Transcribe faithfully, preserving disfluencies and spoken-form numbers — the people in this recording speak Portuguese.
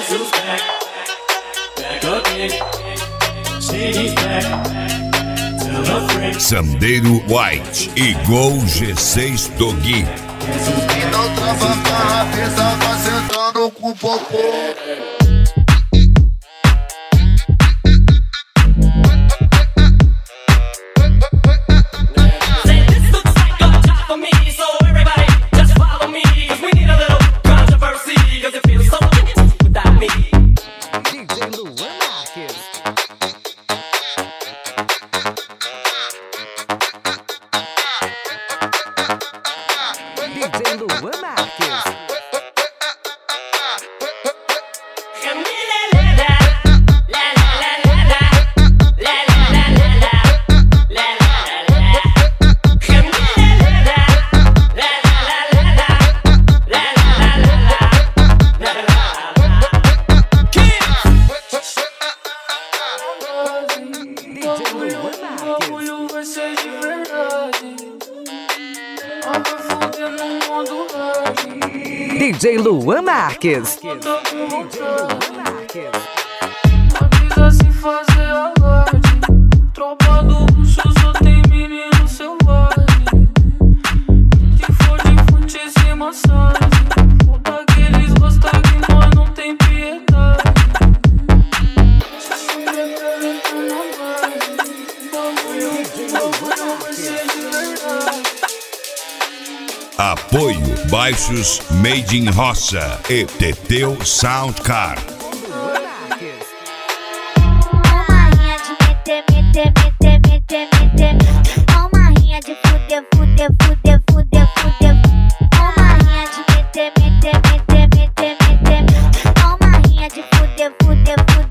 Sandeiro White e Gol G seis Dogui. E não trava a barra, pesava sentando com popô. D J Luan Marques. Avisa se fazer alarde. Tropa do luxo só tem menino selvagem. Se for de fute sem massagem, ou daqueles gosta que nós não tem piedade. Se souber pra entrar na base, bagulho, bagulho vai ser de verdade. Apoio Baixos Made in Roça e Teteu Sound Car. Uma rinha de meter, meter, meter, meter, meter. Uma rinha de fuder, fuder, fuder, fuder, fuder. Uma rinha de meter, meter, meter, meter, meter. Uma rinha de fuder, fuder, fuder.